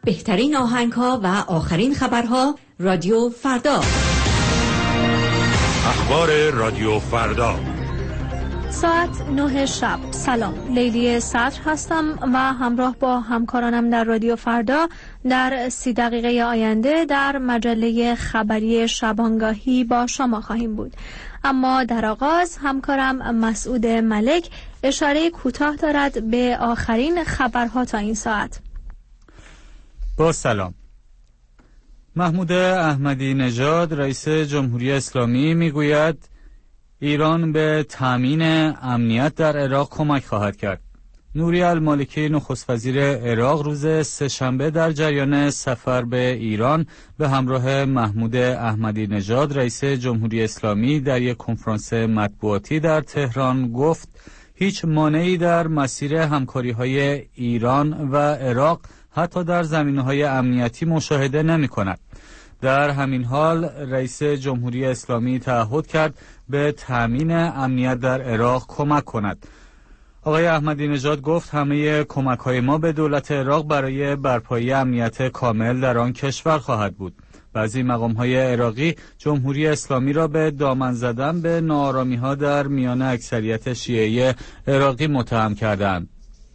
بهترین آهنگ‌ها و آخرین خبرها رادیو فردا. اخبار رادیو فردا. ساعت 9 شب. سلام، لیلی صدر هستم و همراه با همکارانم در رادیو فردا در 30 دقیقه آینده در مجله خبری شبانگاهی با شما خواهیم بود. اما در آغاز همکارم مسعود ملک اشاره کوتاه دارد به آخرین خبرها تا این ساعت. با سلام. محمود احمدی نژاد رئیس جمهوری اسلامی میگوید ایران به تامین امنیت در عراق کمک خواهد کرد. نوری المالکی نخست وزیر عراق روز سه‌شنبه در جریان سفر به ایران به همراه محمود احمدی نژاد رئیس جمهوری اسلامی در یک کنفرانس مطبوعاتی در تهران گفت هیچ مانعی در مسیر همکاری‌های ایران و عراق حتی در زمینه‌های امنیتی مشاهده نمی‌کند. در همین حال رئیس جمهوری اسلامی تعهد کرد به تامین امنیت در عراق کمک کند. آقای احمدی نژاد گفت همه کمک‌های ما به دولت عراق برای برپایی امنیت کامل در آن کشور خواهد بود. بعضی مقام‌های عراقی جمهوری اسلامی را به دامن زدن به ناآرامی‌ها در میان اکثریت شیعه عراقی متهم کردند.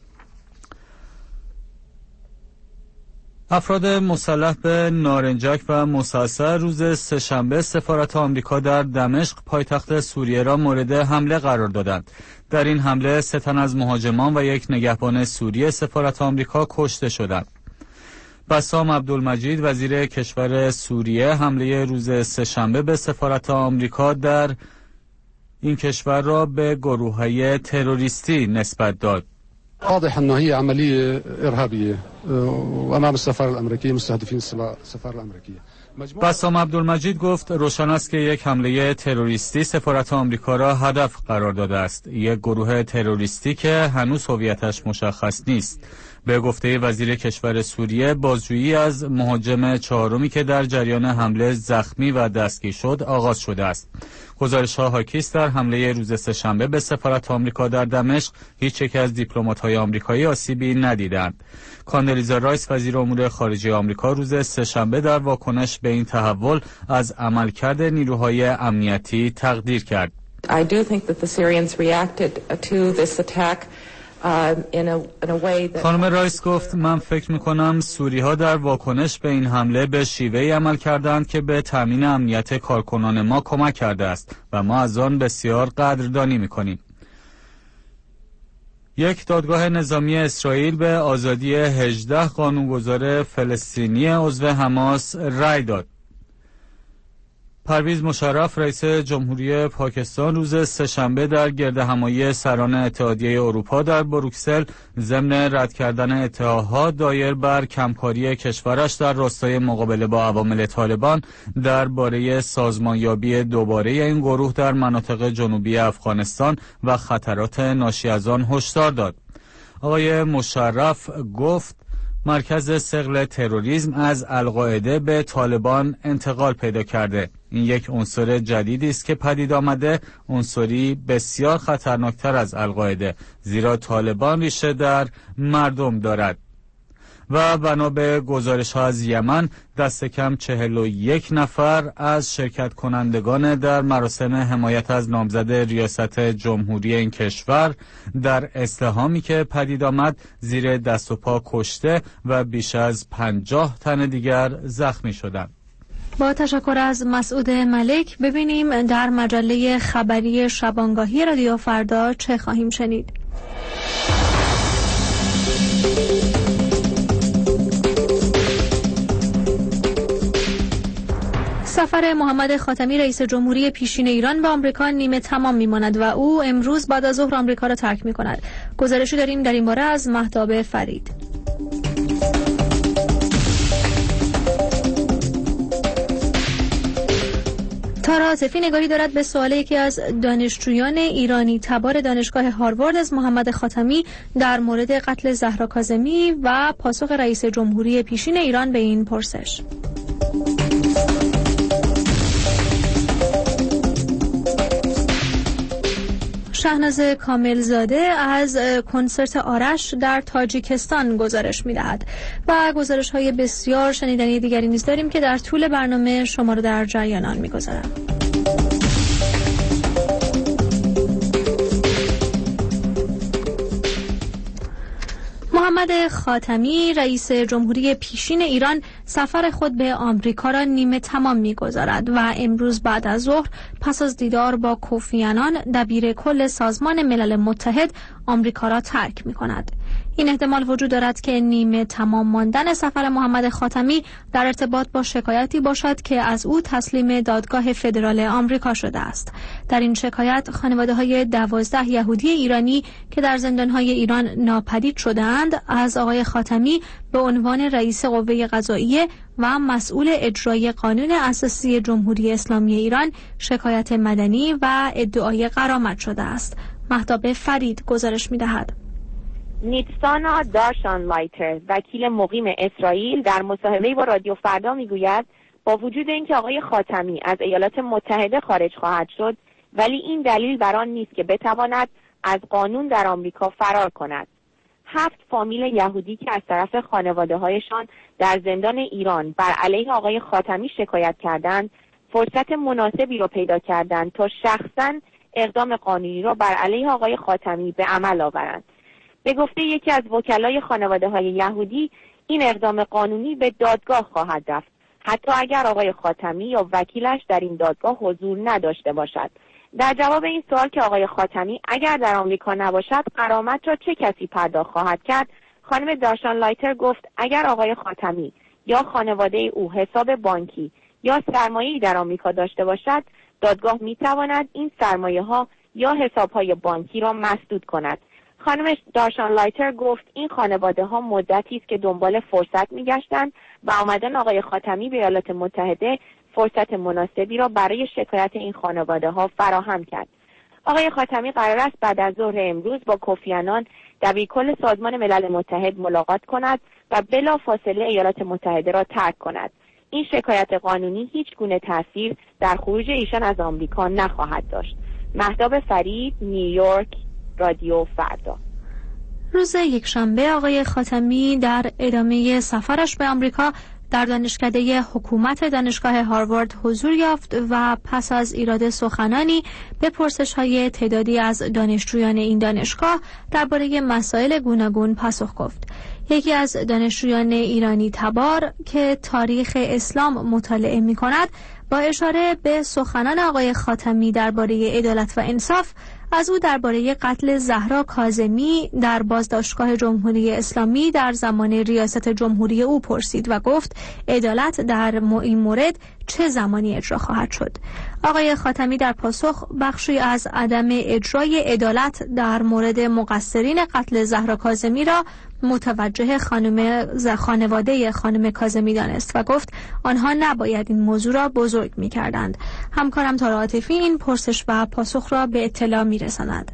افراد مسلح به نارنجک و مسلسل روز سه‌شنبه سفارت آمریکا در دمشق پایتخت سوریه را مورد حمله قرار دادند. در این حمله 3 تن از مهاجمان و یک نگهبان سوریه سفارت آمریکا کشته شدند. بسام عبدالمجید وزیر کشور سوریه حمله روز سه‌شنبه به سفارت آمریکا در این کشور را به گروه‌های تروریستی نسبت داد. واضح انه هي عمليه ارهابيه وامام السفاره الامريكيه مستهدفين السفاره الامريكيه. بسام عبدالمجید گفت روشن است که یک حمله تروریستی سفارت آمریکا را هدف قرار داده است. یک گروه تروریستی که هنوز هویتش مشخص نیست. به گفته وزیر کشور سوریه بازجویی از مهاجم چهارمی که در جریان حمله زخمی و دستگیر شد آغاز شده است. گزارش‌ها حاکی است در حمله روز سه‌شنبه به سفارت آمریکا در دمشق هیچ یک از دیپلمات‌های آمریکایی آسیبی ندیدند. کاندلیزا رایس وزیر امور خارجه آمریکا روز سه‌شنبه در واکنش به این تحول از عملکرد نیروهای امنیتی تقدیر کرد. I do think that the Syrians reacted to this attack in a way that خانم رایس گفت من فکر می‌کنم سوری‌ها در واکنش به این حمله به شیوهی عمل کردند که به تامین امنیت کارکنان ما کمک کرده است و ما از آن بسیار قدردانی می‌کنیم. یک دادگاه نظامی اسرائیل به آزادی 18 قانونگذار فلسطینی عضو حماس رأی داد. پرویز مشرف رئیس جمهوری پاکستان روز سه‌شنبه در گردهمایی سران اتحادیه اروپا در بروکسل ضمن رد کردن اتهامات دایر بر کمکاری کشورش در راستای مقابله با عوامل طالبان درباره سازمانیابی دوباره این گروه در مناطق جنوبی افغانستان و خطرات ناشی از آن هشدار داد. آقای مشرف گفت مرکز ثقل تروریسم از القاعده به طالبان انتقال پیدا کرده. این یک عنصر جدیدی است که پدید آمده، عنصری بسیار خطرناکتر از القاعده، زیرا طالبان ریشه در مردم دارد. و بنا به گزارش‌ها از یمن دست کم 41 نفر از شرکت کنندگان در مراسم حمایت از نامزد ریاست جمهوری این کشور در ازدحامی که پدید آمد زیر دست و پا کشته و بیش از 50 تن دیگر زخمی شدند. با تشکر از مسعود ملک ببینیم در مجله خبری شبانگاهی رادیو فردا چه خواهیم شنید. سفر محمد خاتمی رئیس جمهوری پیشین ایران به آمریکا نیمه تمام میماند و او امروز بعد از ظهر آمریکا را ترک می‌کند. گزارشی داریم در این باره از مهتاب فرید. تارا عاطفی نگاهی دارد به سوال یکی از دانشجویان ایرانی تبار دانشگاه هاروارد از محمد خاتمی در مورد قتل زهرا کاظمی و پاسخ رئیس جمهوری پیشین ایران به این پرسش. شهناز کاملزاده از کنسرت آرش در تاجیکستان گزارش می‌دهد و گزارش‌های بسیار شنیدنی دیگری نیز داریم که در طول برنامه شما را در جریان آن می‌گذارم. محمد خاتمی رئیس جمهوری پیشین ایران سفر خود به آمریکا را نیمه تمام می‌گذارد و امروز بعد از ظهر پس از دیدار با کوفی عنان دبیر کل سازمان ملل متحد آمریکا را ترک می‌کند. این احتمال وجود دارد که نیمه تمام ماندن سفر محمد خاتمی در ارتباط با شکایتی باشد که از او تسلیم دادگاه فدرال آمریکا شده است. در این شکایت خانواده‌های 12 یهودی ایرانی که در زندان‌های ایران ناپدید شده‌اند از آقای خاتمی به عنوان رئیس قوه قضاییه و مسئول اجرای قانون اساسی جمهوری اسلامی ایران شکایت مدنی و ادعای غرامت شده است. مهتاب فرید گزارش می‌دهد. نیتسانا دارشانلایتر وکیل مقیم اسرائیل در مصاحبه‌ای با رادیو فردا میگوید با وجود اینکه آقای خاتمی از ایالات متحده خارج خواهد شد ولی این دلیل بر آن نیست که بتواند از قانون در آمریکا فرار کند. 7 فامیل یهودی که از طرف خانواده‌هایشان در زندان ایران بر علیه آقای خاتمی شکایت کردند فرصت مناسبی را پیدا کردند تا شخصاً اقدام قانونی را بر علیه آقای خاتمی به عمل آورند. به گفته یکی از وکلای خانواده‌های یهودی این اقدام قانونی به دادگاه خواهد رفت حتی اگر آقای خاتمی یا وکیلش در این دادگاه حضور نداشته باشد. در جواب این سوال که آقای خاتمی اگر در آمریکا نباشد غرامت را چه کسی پرداخت خواهد کرد، خانم دارشانلایتر گفت اگر آقای خاتمی یا خانواده او حساب بانکی یا سرمایه‌ای در آمریکا داشته باشد دادگاه می‌تواند این سرمایه‌ها یا حساب‌های بانکی را مسدود کند. خانم دارشانلایتر گفت این خانواده ها مدتی است که دنبال فرصت می‌گشتند و آمدن آقای خاتمی به ایالات متحده فرصت مناسبی را برای شکایت این خانواده ها فراهم کرد. آقای خاتمی قرار است بعد از ظهر امروز با کوفی عنان دبیرکل سازمان ملل متحد ملاقات کند و بلافاصله ایالات متحده را ترک کند. این شکایت قانونی هیچ گونه تأثیر در خروج ایشان از آمریکا نخواهد داشت. مهتاب فرید، نیویورک، رادیو فردا. روز یکشنبه آقای خاتمی در ادامه سفرش به آمریکا در دانشکده حکومت دانشگاه هاروارد حضور یافت و پس از ایراد سخنانی به پرسش‌های تعدادی از دانشجویان این دانشگاه درباره مسائل گوناگون پاسخ گفت. یکی از دانشجویان ایرانی تبار که تاریخ اسلام مطالعه می‌کند با اشاره به سخنان آقای خاتمی درباره عدالت و انصاف از او درباره قتل زهرا کاظمی در بازداشتگاه جمهوری اسلامی در زمان ریاست جمهوری او پرسید و گفت عدالت در این مورد چه زمانی اجرا خواهد شد. آقای خاتمی در پاسخ بخشی از عدم اجرای عدالت در مورد مقصرین قتل زهرا کاظمی را متوجه خانواده خانم کاظمی دانست و گفت آنها نباید این موضوع را بزرگ می‌کردند. همکارم تارا عاطفی این پرسش و پاسخ را به اطلاع می‌رساند.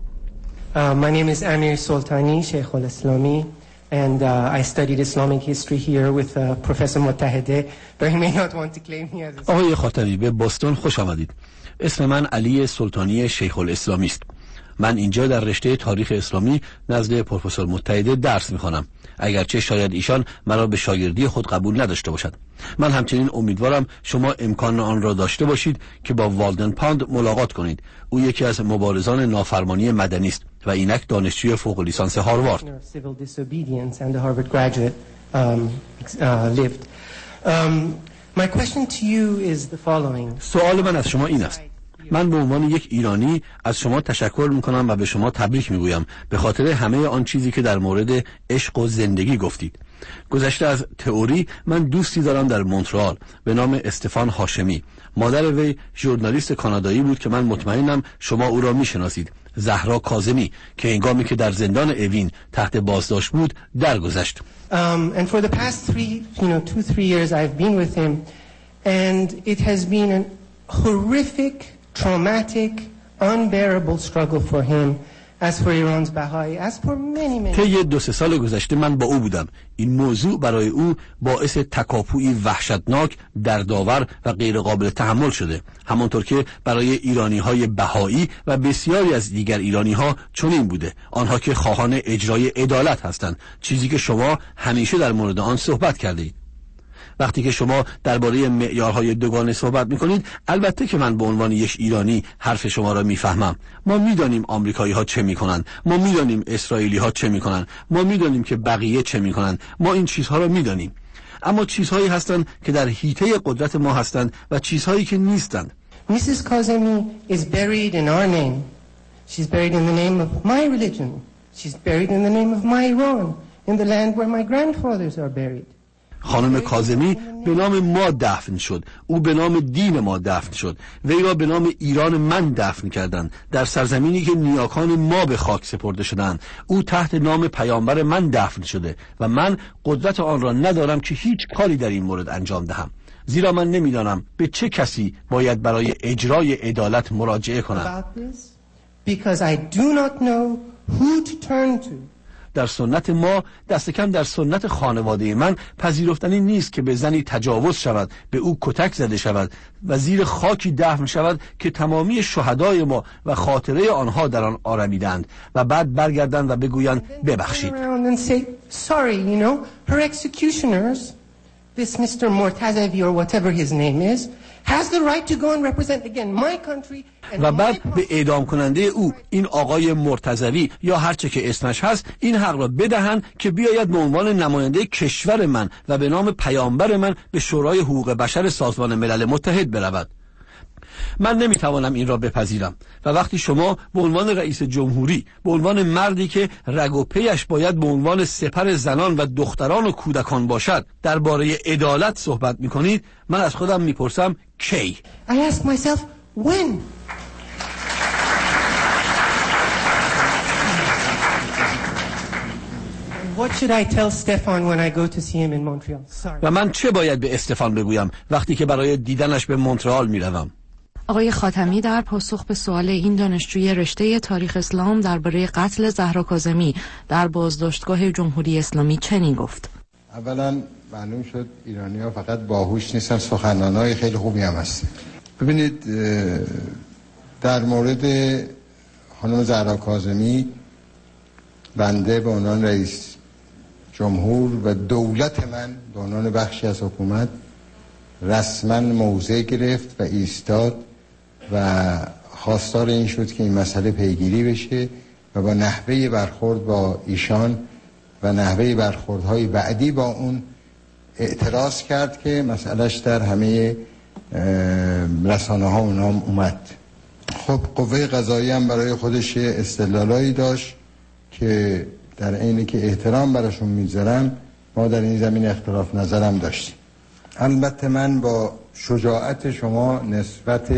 My name is Amir Soltani, Sheikh al-Islami, and I studied Islamic history here with Professor Mottahedeh, but he may not want to claim me as a... آقای خاتمی به بوستون خوش آمدید. اسم من علی سلطانی شیخ الاسلامی است. من اینجا در رشته تاریخ اسلامی نزد پروفسور متحده درس می‌خوانم، اگرچه شاید ایشان مرا به شاگردی خود قبول نداشته باشد. من همچنین امیدوارم شما امکان آن را داشته باشید که با والدن پاند ملاقات کنید. او یکی از مبارزان نافرمانی مدنی است و اینک دانشجوی فوق لیسانس هاروارد. سوال من از شما این است: من به عنوان یک ایرانی از شما تشکر میکنم و به شما تبریک میگویم به خاطر همه آن چیزی که در مورد عشق و زندگی گفتید. گذشته از تئوری، من دوستی دارم در مونترال به نام استفان هاشمی. مادر وی ژورنالیست کانادایی بود که من مطمئنم شما او را میشناسید، زهرا کاظمی، که هنگامی که در زندان اوین تحت بازداشت بود درگذشت. And for the past 2-3 years I've been with him and it has been a horrific, traumatic, unbearable struggle for him as for Iran's Baha'i, as for many طی 2-3 سال گذشته من با او بودم. این موضوع برای او باعث تکاپویی وحشتناک، دردآور و غیر قابل تحمل شده، همانطور که برای ایرانی‌های بهایی و بسیاری از دیگر ایرانی‌ها چنین بوده، آنها که خواهان اجرای عدالت هستند، چیزی که شما همیشه در مورد آن صحبت کردید. وقتی که شما درباره معیارهای دوگانه صحبت می‌کنید، البته که من به عنوان یک ایرانی حرف شما را می‌فهمم. ما می‌دانیم آمریکایی‌ها چه می‌کنند، ما می‌دانیم اسرائیلی‌ها چه می‌کنند، ما می‌دانیم که بقیه چه می‌کنند، ما این چیزها را می‌دانیم. اما چیزهایی هستند که در حیطه قدرت ما هستند و چیزهایی که نیستند. Mrs. Kazemi is buried in our name. She's buried in the name of my religion. She's buried in the name of my Iran, in the land where my grandfathers are buried. خانم کاظمی به نام ما دفن شد، او به نام دین ما دفن شد، وی را به نام ایران من دفن کردند، در سرزمینی که نیاکان ما به خاک سپرده شدند. او تحت نام پیامبر من دفن شده و من قدرت آن را ندارم که هیچ کاری در این مورد انجام دهم، زیرا من نمیدانم به چه کسی باید برای اجرای عدالت مراجعه کنم. Because I do not know who to turn to. در سنت ما، دست کم در سنت خانواده من، پذیرفتنی نیست که به زنی تجاوز شود، به او کتک زده شود و زیر خاکی دفن شود که تمامی شهدای ما و خاطره آنها در آن آرمیدند و بعد برگردند و بگویند ببخشید. Sorry, you know, her executioners, this Mr. Mortazavi or whatever his name is, has the right to go and represent again my country. و بعد به اعدام کننده او، این آقای مرتضوی یا هر چه که اسمش هست، این حق را بدهند که بیاید به عنوان نماینده کشور من و به نام پیامبر من به شورای حقوق بشر سازمان ملل متحد برود. من نمیتوانم این را بپذیرم و وقتی شما به عنوان رئیس جمهوری، به عنوان مردی که رگ و پیش باید به عنوان سپر زنان و دختران و کودکان باشد، درباره عدالت صحبت میکنید، من از خودم میپرسم کی؟ I ask myself when. What should I tell Stefan when I go to see him in Montreal? Sorry. و من چه باید به استفان بگویم وقتی که برای دیدنش به مونترال میروم؟ آقای خاتمی در پاسخ به سوال این دانشجوی رشته تاریخ اسلام درباره قتل زهرا کاظمی در بازداشتگاه جمهوری اسلامی چنین گفت: اولا معلوم شد ایرانی‌ها فقط باهوش نیستن، سخنرانای خیلی خوبی هم هستن. ببینید، در مورد خانم زهرا کاظمی بنده به عنوان رئیس جمهور و دولت من به عنوان بخشی از حکومت رسما موضع گرفت و ایستاد و خواستار این شد که این مسئله پیگیری بشه و با نحوه برخورد با ایشان و نحوه برخوردهای بعدی با اون اعتراض کرد که مسئلهش در همه رسانه ها اونام اومد. خب قوه قضایی هم برای خودش استدلالایی داشت که در عینی که احترام براشون میذارم، ما در این زمین اختلاف نظرم داشتیم. البته من با شجاعت شما نسبت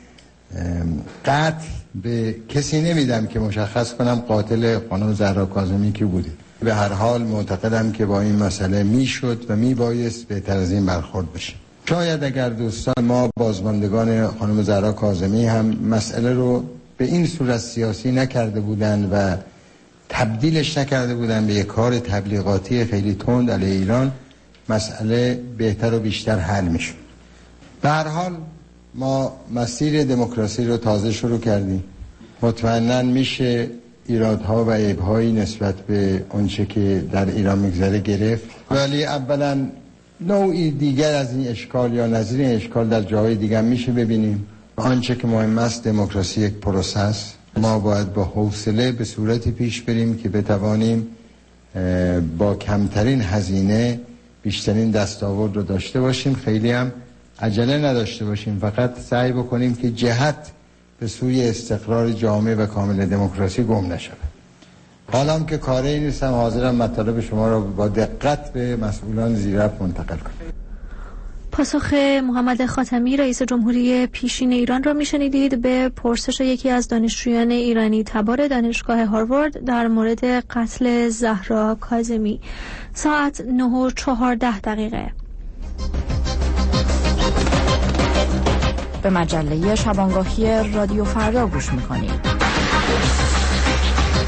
قتل به کسی نمیدم که مشخص کنم قاتل خانم زهرا کاظمی کی بوده. به هر حال معتقدم که با این مسئله میشد و میبایست بهتر از این برخورد بشه. شاید اگر دوستان ما بازماندگان خانم زهرا کاظمی هم مسئله رو به این صورت سیاسی نکرده بودن و تبدیلش نکرده بودن به یک کار تبلیغاتی خیلی تند علیه ایران، مسئله بهتر و بیشتر حل میشد. به هر حال ما مسیر دموکراسی رو تازه شروع کردیم. مطمئناً میشه ایرادها و عیبهایی نسبت به آنچه که در ایران میگذره گرفت، ولی اولا نوعی دیگر از این اشکال یا نظیر این اشکال در جاهای دیگر میشه ببینیم. آنچه که مهم است دموکراسی یک پروسه است. ما باید با حوصله به صورتی پیش بریم که بتوانیم با کمترین هزینه بیشترین دستاورد رو داشته باشیم، خیلی هم عجله نداشته باشیم، فقط سعی بکنیم که جهت به سوی استقرار جامع و کامل دموکراسی گم نشود. حالا هم که کاری نیستم، حاضرم مطالب شما را با دقت به مسئولان زیرفت منتقل کنم. پاسخ محمد خاتمی رئیس جمهوری پیشین ایران را میشنیدید به پرسش یکی از دانشجویان ایرانی تبار دانشگاه هاروارد در مورد قتل زهرا کاظمی. ساعت 9:14. به مجله شبانگاهی رادیو فردا گوش میکنید.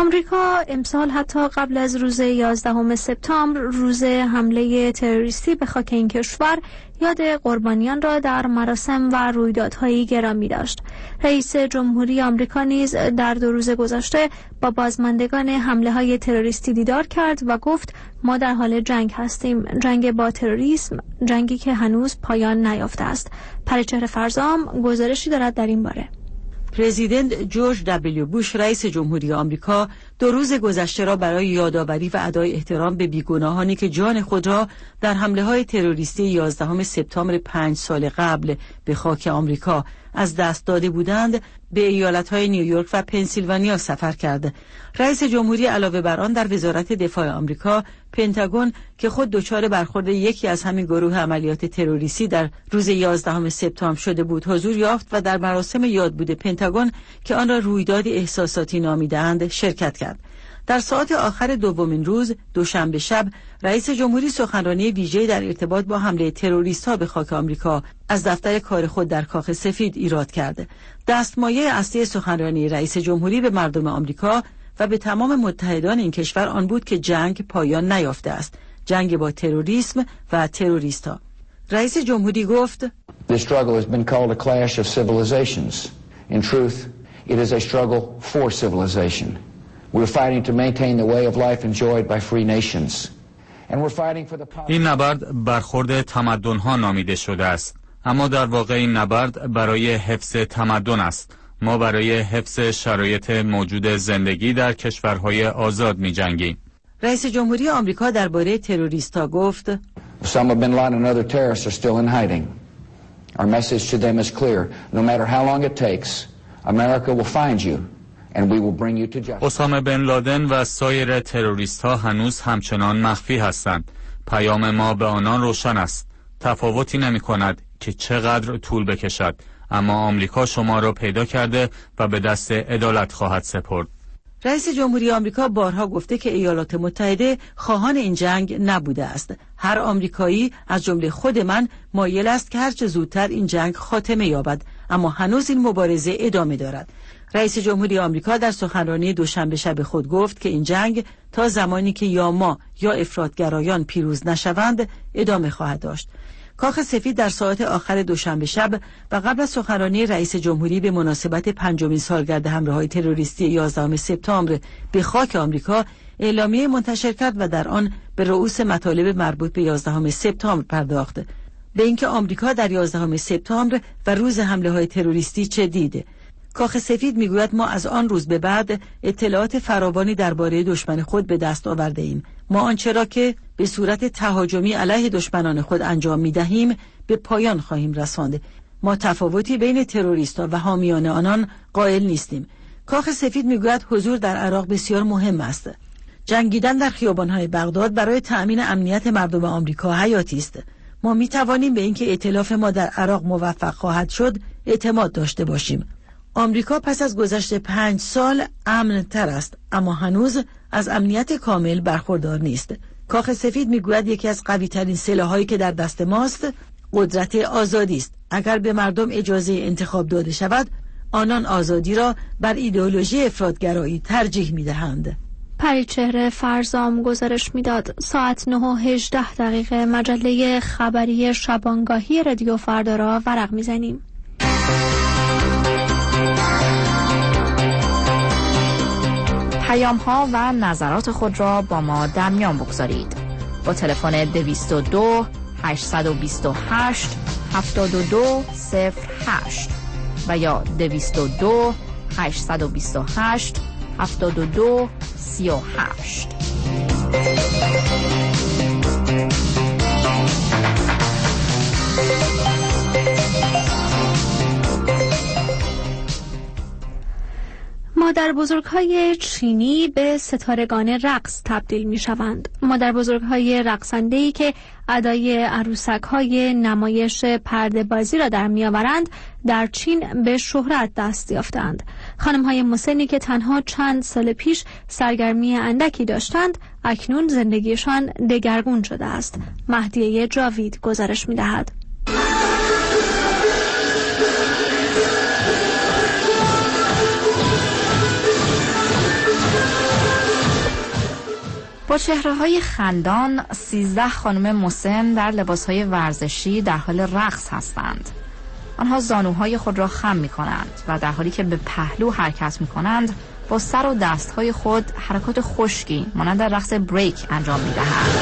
آمریکا امسال حتی قبل از روز 11 سپتامبر، روز حمله تروریستی به خاک این کشور، یاد قربانیان را در مراسم و رویدادهایی گرامی داشت. رئیس جمهوری آمریکا نیز در 2 روز گذشته با بازماندگان حمله‌های تروریستی دیدار کرد و گفت ما در حال جنگ هستیم، جنگ با تروریسم، جنگی که هنوز پایان نیافته است. پریچهره فرزام گزارشی دارد در این باره. پرزیدنت جورج دبلیو بوش رئیس جمهوری آمریکا 2 روز گذشته را برای یادآوری و ادای احترام به بیگناهانی که جان خود را در حمله‌های تروریستی 11 سپتامبر 5 سال قبل به خاک آمریکا از دست داده بودند به ایالت‌های نیویورک و پنسیلوانیا سفر کرد. رئیس جمهوری علاوه بر آن در وزارت دفاع آمریکا، پنتاگون که خود دچار برخورد یکی از همین گروه عملیات تروریستی در روز 11 سپتامبر شده بود حضور یافت و در مراسم یادبود پنتاگون که آن را رویداد احساساتی نامیده‌اند شرکت کرد. در ساعات آخر دومین روز، دوشنبه شب، رئیس جمهوری سخنرانی ویژه در ارتباط با حمله تروریست‌ها به خاک آمریکا از دفتر کار خود در کاخ سفید ایراد کرد. دستمایه اصلی سخنرانی رئیس جمهوری به مردم آمریکا و به تمام متحدان این کشور آن بود که جنگ پایان نیافته است، جنگ با تروریسم و تروریست‌ها. رئیس جمهوری گفت: The struggle has been called a clash of civilizations. In truth, it is a struggle for civilization. We're fighting to maintain the way of life enjoyed by free nations. And we're fighting for the این نبرد برخورد تمدن‌ها نامیده شده است، اما در واقع این نبرد برای حفظ تمدن است. ما برای حفظ شرایط موجود زندگی در کشورهای آزاد می‌جنگیم. رئیس جمهوری آمریکا درباره تروریست‌ها گفت: Osama bin Laden and other terrorists are still in hiding. Our message to them is clear. No matter how long it takes, America will find you and we will bring you to justice. اسامه بن لادن و سایر تروریست‌ها هنوز همچنان مخفی هستند. پیام ما به آنان روشن است. تفاوتی نمی‌کند که چقدر طول بکشد، اما آمریکا شما را پیدا کرده و به دست عدالت خواهد سپرد. رئیس جمهوری آمریکا بارها گفته که ایالات متحده خواهان این جنگ نبوده است. هر آمریکایی از جمله خود من مایل است که هرچه زودتر این جنگ خاتمه یابد، اما هنوز این مبارزه ادامه دارد. رئیس جمهوری آمریکا در سخنرانی دوشنبه شب خود گفت که این جنگ تا زمانی که یا ما یا افراطگرایان پیروز نشوند ادامه خواهد داشت. کاخ سفید در ساعات آخر دوشنبه شب و قبل از سخنرانی رئیس جمهوری به مناسبت 5مین سالگرد حمله‌های تروریستی 11 سپتامبر به خاک آمریکا اعلامیه منتشر کرد و در آن به رؤوس مطالب مربوط به 11 سپتامبر پرداخت. به اینکه آمریکا در 11 سپتامبر و روز حمله‌های تروریستی چه دیده. کاخ سفید میگوید ما از آن روز به بعد اطلاعات فراوانی درباره دشمن خود به دست آورده ایم. ما آنچه را که به صورت تهاجمی علیه دشمنان خود انجام میدهیم به پایان خواهیم رساند. ما تفاوتی بین تروریست‌ها و حامیان آنان قائل نیستیم. کاخ سفید میگوید حضور در عراق بسیار مهم است. جنگیدن در خیابان‌های بغداد برای تأمین امنیت مردم آمریکا حیاتی است. ما میتوانیم به اینکه ائتلاف ما در عراق موفق خواهد شد اعتماد داشته باشیم. آمریکا پس از گذشت 5 سال امن تر است، اما هنوز از امنیت کامل برخوردار نیست. کاخ سفید میگوید یکی از قوی ترین سلاح‌هایی که در دست ماست قدرت آزادی است. اگر به مردم اجازه انتخاب داده شود، آنان آزادی را بر ایدئولوژی افراطگرایی ترجیح میدهند. پریچهره فرزام گزارش میداد. ساعت 9:18 مجله خبری شبانگاهی رادیو فردا را ورق میزنیم. پیام ها و نظرات خود را با ما در میان بگذارید. با تلفن 222 828 7208 و یا 222 828 7238. مادربزرگ‌های چینی به ستارگان رقص تبدیل می‌شوند. مادربزرگ‌های رقصنده‌ای که ادای عروسک‌های نمایش پرده‌بازی را در می‌آورند در چین به شهرت دست یافتند. خانم‌های مسنی که تنها چند سال پیش سرگرمی اندکی داشتند، اکنون زندگیشان دگرگون شده است. مهدیه جاوید گزارش می‌دهد. با چهره‌های خندان 13 خانم مسن در لباس‌های ورزشی در حال رقص هستند. آنها زانوهای خود را خم می‌کنند و در حالی که به پهلو حرکت می‌کنند با سر و دست‌های خود حرکات خشکی مانند رقص بریک انجام می‌دهند.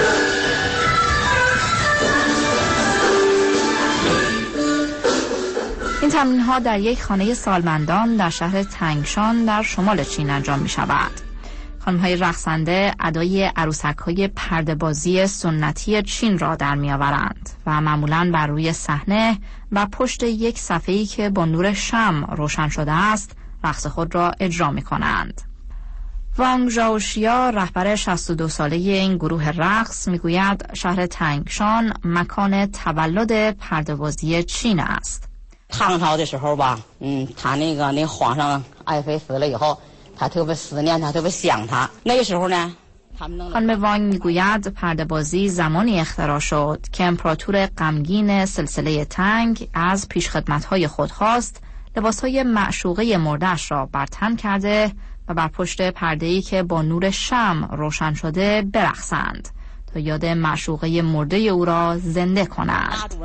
این تمرین‌ها در یک خانه سالمندان در شهر تنگشان در شمال چین انجام می‌شود. خانم‌های رقصنده ادای عروسک‌های پرده‌بازی سنتی چین را در می‌آورند و معمولاً بر روی صحنه و پشت یک صفحه‌ای که با نور شمع روشن شده است رقص خود را اجرا می‌کنند. وانگ ژائوشیا رهبر 62 ساله این گروه رقص می‌گوید شهر تنگشان مکان تولد پرده‌بازی چین است. 唐朝的时候吧，他那皇上爱妃死了以后，他特别思念他，特别想他。那个时候呢， خانم وانگ میگوید پرده‌بازی زمانی اختراع شد که امپراتور غمگین سلسله تنگ از پیشخدمت‌های خود خواست لباس‌های معشوقه مرده‌اش را بر تن کرده و بر پشت پرده‌ای که با نور شمع روشن شده برقصند تا یاد معشوقه مرده او را زنده کنند.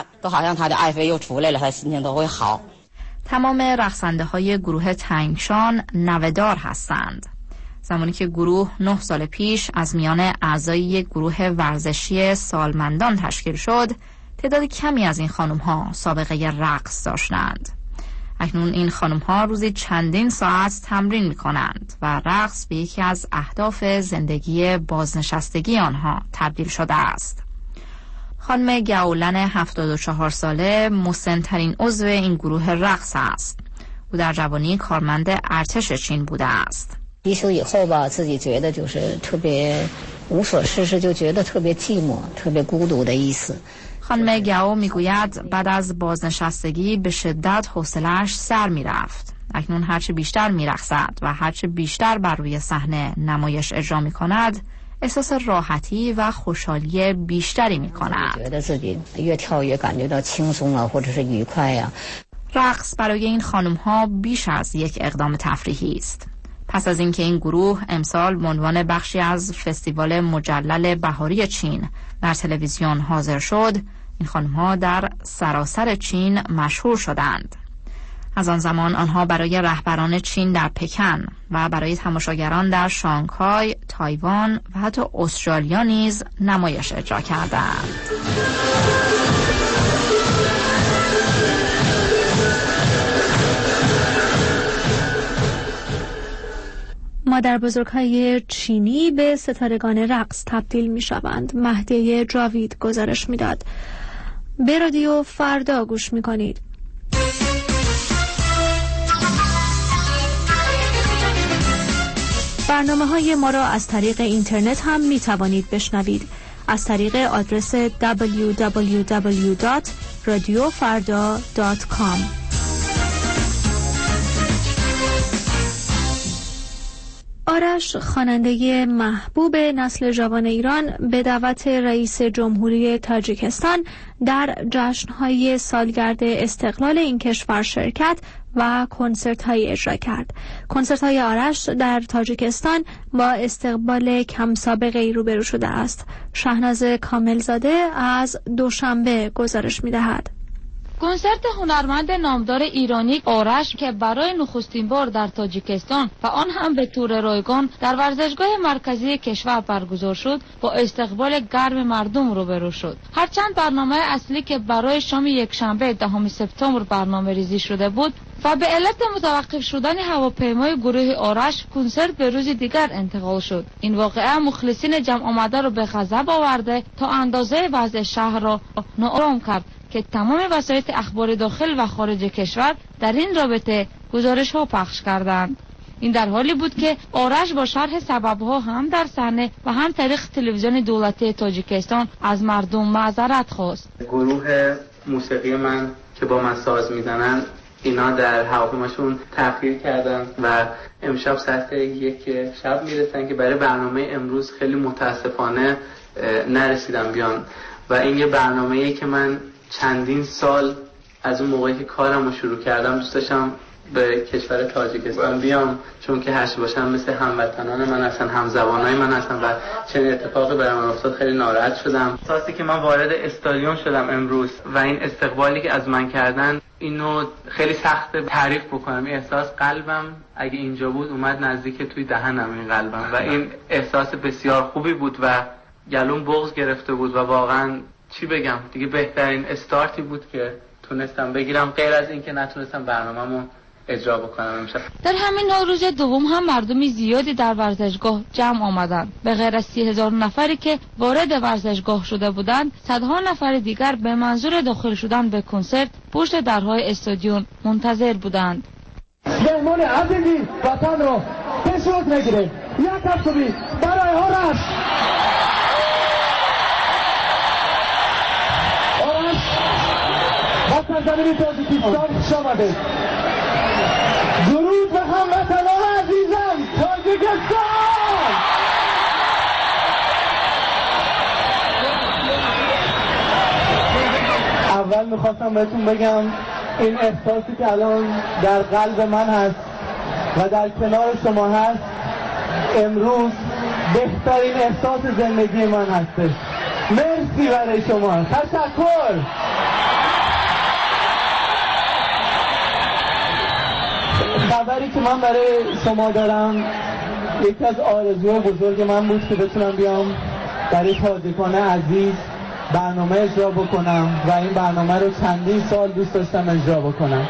تمام رقصنده‌های گروه تنگشان نوه‌دار هستند. زمانی که گروه 9 سال پیش از میان اعضای یک گروه ورزشی سالمندان تشکیل شد، تعداد کمی از این خانم‌ها سابقه رقص داشتند. اکنون این خانم‌ها روزی چندین ساعت تمرین می‌کنند و رقص به یکی از اهداف زندگی بازنشستگی آنها تبدیل شده است. خانم گاولن 74 ساله مسن‌ترین عضو این گروه رقص است. او در جوانی کارمند ارتش چین بوده است. 退休以后吧，自己觉得就是特别无所事事，就觉得特别寂寞，特别孤独的意思。 خانم گاو میگوید بعد از بازنشستگی به شدت حوصله‌اش سر میرفت. اکنون هرچه بیشتر میرقصد و هرچه بیشتر بر روی صحنه نمایش اجرا میکند، احساس راحتی و خوشحالی بیشتری میکند. رقص برای این خانم‌ها بیش از یک اقدام تفریحی است. پس از اینکه این گروه امسال به عنوان بخشی از فستیوال مجلل بهاری چین در تلویزیون حاضر شد، این خانم‌ها در سراسر چین مشهور شدند. از آن زمان آنها برای رهبران چین در پکن و برای تماشاگران در شانگهای، تایوان و حتی استرالیا نیز نمایش اجرا کردند. مادربزرگ‌های چینی به ستارگان رقص تبدیل می‌شوند. مهدی جاوید گزارش می‌داد. به رادیو فردا گوش می‌کنید. برنامه‌های ما را از طریق اینترنت هم می‌توانید بشنوید. از طریق آدرس www.radiofarda.com. آرش، خواننده محبوب نسل جوان ایران، به دعوت رئیس جمهوری تاجیکستان در جشن‌های سالگرد استقلال این کشور شرکت و کنسرت‌های اجرا کرد. کنسرت‌های آرش در تاجیکستان با استقبال کم سابقه‌ای روبرو شده است. شهناز کاملزاده از دوشنبه گزارش می‌دهد. کنسرت هنرمند نامدار ایرانی آرش که برای نخستین بار در تاجیکستان و آن هم به طور رایگان در ورزشگاه مرکزی کشور برگزار شد، با استقبال گرم مردم روبرو شد. هرچند برنامه اصلی که برای شام یکشنبه 10 سپتامبر برنامه ریزی شده بود و به علت متوقف شدن هواپیمای گروه آرش، کنسرت به روز دیگر انتقال شد. این واقعه مخلصین جمع آمده را به غضب آورده تا اندازه وضع شهر را ناآرام کرد که تمام وسایل اخبار داخل و خارج کشور در این رابطه گزارش ها پخش کردند. این در حالی بود که آرش با شرح سببها هم در صحنه و هم طریق تلویزیون دولتی تاجیکستان از مردم معذرت خواست. گروه موسیقی من که با من ساز میزنن، اینا در هواپیماشون تأخیر کردن و امشب ساعت 1 شب میرسن که برای برنامه امروز خیلی متاسفانه نرسیدن بیان. و این یه برنامه‌ایه که من چندین سال از اون موقعی که کارم رو شروع کردم دوست داشتم به کشور تاجیکستان بیام، چون که هرچی باشم مثل هموطنان من هستن، همزبانای من هستن و چنین اتفاقی برای من افتاد خیلی ناراحت شدم. احساسی که من وارد استادیوم شدم امروز و این استقبالی که از من کردن، اینو خیلی سخته تعریف بکنم. این احساس قلبم اگه اینجا بود اومد نزدیک توی دهنم این قلبم و این احساس بسیار خوبی بود و گلوم بغض گرفته بود و واقعا چی بگم دیگه، بهترین استارتی بود که تونستم بگیرم، غیر از این که نتونستم برنامه‌مو اجرا بکنم امشب. در همین روز دوم هم مردمی زیادی در ورزشگاه جمع آمدند. به غیر از 30,000 نفری که وارد ورزشگاه شده بودند، صدها نفر دیگر به منظور داخل شدن به کنسرت پشت درهای استادیوم منتظر بودند. مهمان عزیزی وطن رو پشت میگیره. یک کفشوی برای آرش. وطن زمینی تاجیکستان خوش آمده. درود به هموطنان عزیزم تاجیکستان. اول میخواستم بهتون بگم این احساسی که الان در قلب من هست و در کنار شما هست، امروز بهترین احساس زندگی من هستش. مرسی برای شما، تشکر. خبری که من برای شما دارم، یکی از آرزوهای بزرگ من بود که بتونم بیام برای تاجیکان عزیز برنامه اجرا بکنم و این برنامه رو چندین سال دوست داشتم اجرا بکنم.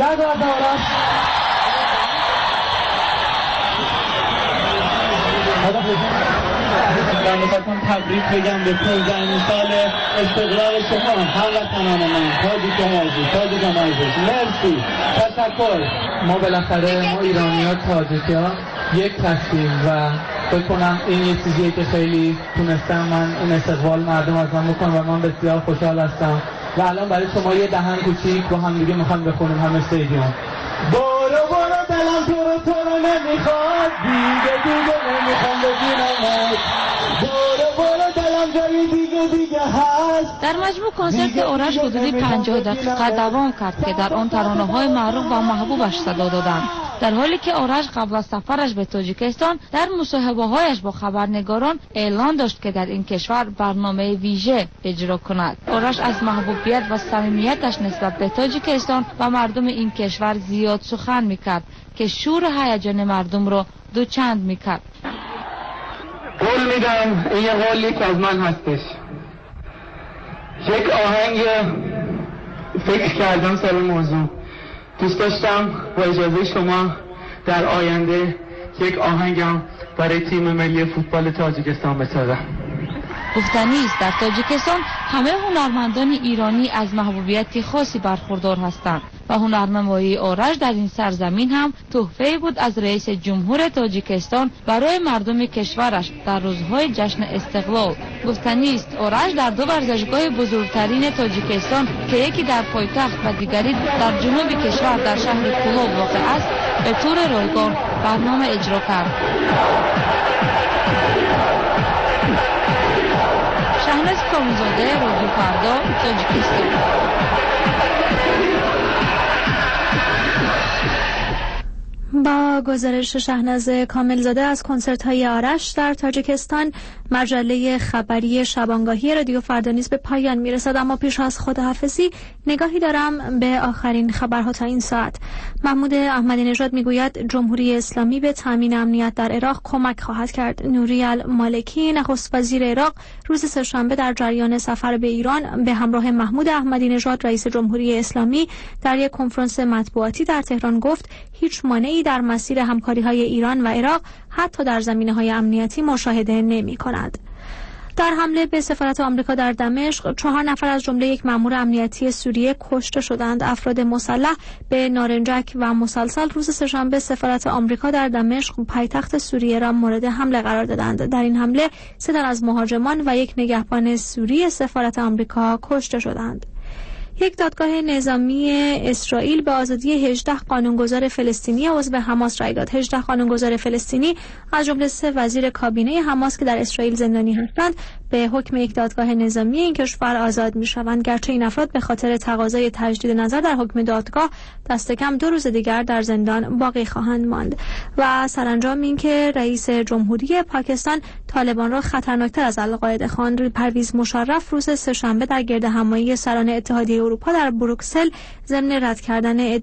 من میخواستم تبریک بگم به 15 سال استقلال شما هموطنان من، تاجیکان عزیز. مرسی، تشکر. ما بالاخره ما ایرانی‌ها تاجیک‌ها یک هستیم و فکر کنم این یه چیزیه که خیلی تونستم من این استقبال مردم از من بکنم و من بسیار خوشحال هستم. و الان برای شما یه دهن کوچیک با هم دیگه میخوام بخونیم همه استادیوم. برو دلم تو رو نمیخواد، دیگه نمیخوام ببینمت. برو دلم جایی دیگه هست. در مجموع کنسرت آرش حدودی 50 دقیقه دوام کرد که در آن ترانه‌های معروف و محبوبش صدا دادند. در حالی که آرش قبل از سفرش به تاجیکستان در مصاحبه‌هایش با خبرنگاران اعلان داشت که در این کشور برنامه ویژه اجرا کند. آرش از محبوبیت و صمیمیتش نسبت به تاجیکستان و مردم این کشور زیاد سخن میکرد که شور هیجان مردم را دوچند میکرد. قول میدم این یه قولی که از من هستش. یک آهنگ فکر کردم سر موضوع. دوست داشتم با اجازه شما در آینده یک آهنگم برای تیم ملی فوتبال تاجیکستان بسازم. گفتنی است در تاجیکستان همه هنرمندان ایرانی از محبوبیت خاصی برخوردار هستند و هنرنمایی آرش در این سرزمین هم تحفه‌ای بود از رئیس جمهور تاجیکستان برای مردم کشورش در روزهای جشن استقلال. گفتنی است آرش در دو ورزشگاه بزرگترین تاجیکستان که یکی در پایتخت و دیگری در جنوب کشور در شهر کولاب واقع است به طور رایگان برنامه اجرا کرد. شهناز کاملزاده، رادیو فردا، تاجیکستان. با گزارش شهناز کاملزاده از کنسرت‌های آرش در تاجیکستان، مجله خبری شبانگاهی رادیو فردا نیز به پایان میرسد. اما پیش از خداحافظی نگاهی دارم به آخرین خبرها تا این ساعت. محمود احمدی نژاد میگوید جمهوری اسلامی به تامین امنیت در عراق کمک خواهد کرد. نوری المالکی نخست وزیر عراق روز سه‌شنبه در جریان سفر به ایران به همراه محمود احمدی نژاد رئیس جمهوری اسلامی در یک کنفرانس مطبوعاتی در تهران گفت هیچ مانعی در مسیر همکاری‌های ایران و عراق حتی در زمینه‌های امنیتی مشاهده نمی‌کند. در حمله به سفارت آمریکا در دمشق 4 نفر از جمله یک مأمور امنیتی سوریه کشته شدند. افراد مسلح به نارنجک و مسلسل روز سه‌شنبه سفارت آمریکا در دمشق پایتخت سوریه را مورد حمله قرار دادند. در این حمله 3 تن از مهاجمان و یک نگهبان سوری سفارت آمریکا کشته شدند. یک دادگاه نظامی اسرائیل به آزادی 18 قانونگذار فلسطینی عضو حماس رأی داد. 18 قانونگذار فلسطینی از جمله 3 وزیر کابینه حماس که در اسرائیل زندانی هستند به حکم یک دادگاه نظامی این کشور آزاد می‌شوند، گرچه این افراد به خاطر تقاضای تجدید نظر در حکم دادگاه دست کم 2 روز دیگر در زندان باقی خواهند ماند. و سرانجام اینکه رئیس جمهوری پاکستان طالبان را خطرناکتر از القاعده خواند. پرویز مشرف روز سه‌شنبه در گردهمایی سران اتحادیه اروپا در بروکسل ضمن رد کردن